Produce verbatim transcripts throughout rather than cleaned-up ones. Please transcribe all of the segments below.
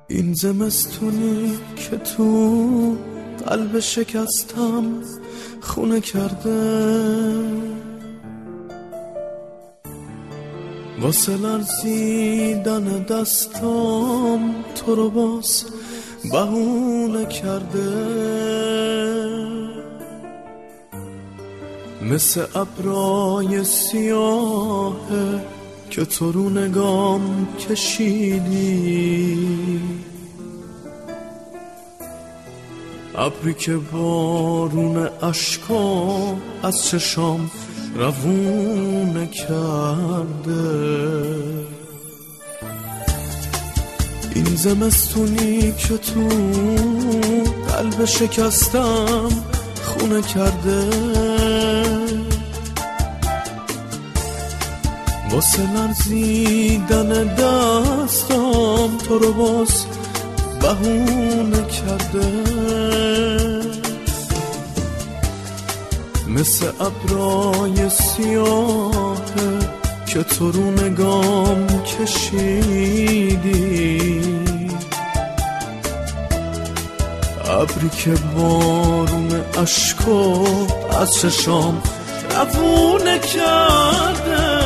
این زمستونی که تو قلب شکستم خونه کرده، واسه لرزیدن دستام تو رو باز بهونه کرده. مثل ابرای سیاهه که تو رو نگام کشیدی، ابری که بارون اشکا از چشام روونه کرده. این زمستونی که تو قلب شکستم خونه کرده، واسه لرزیدن دستام تو رو باز بهونه کرده. مثل ابرای سیاهه که تو رو نگام کشیدی، ابری که بارون اشکا از چشام روونه کرده.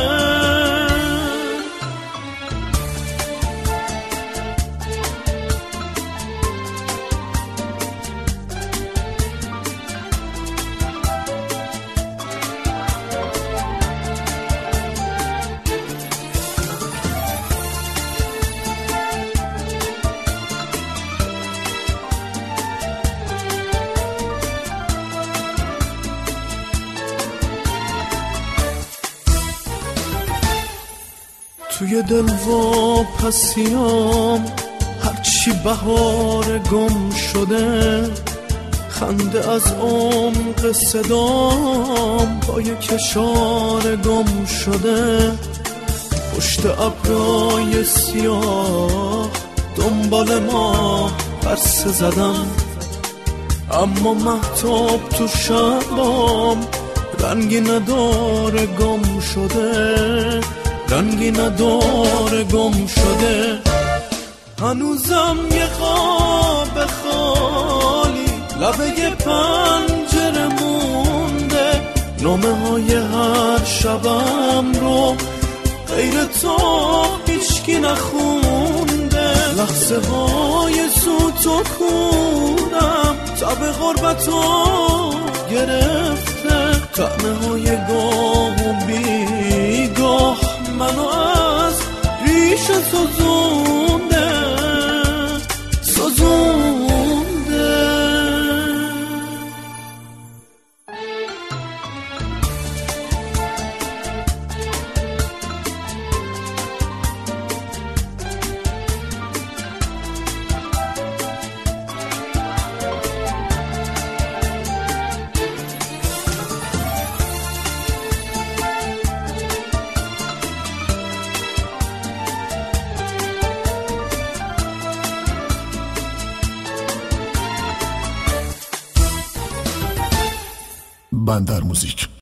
توی دل واپسیام هرچی بهار گم شده، خنده از عمق صدام پای کشار گم شده. پشت ابرای سیاه دنبال ما پرسه زدم، اما مهتاب تو شبام رنگی نداره گم شده، رنگی نداره گم شده. هنوزم یه خواب خالی لبه یه پنجره مونده، نامه های هر شبم رو غیر تو هیچکی نخونده. لحظه های سوت و کورم تب غربتو گرفته، طعمه های گاه و بیگاه منو از ریش سوزونده سوزونده. بندر موزیک.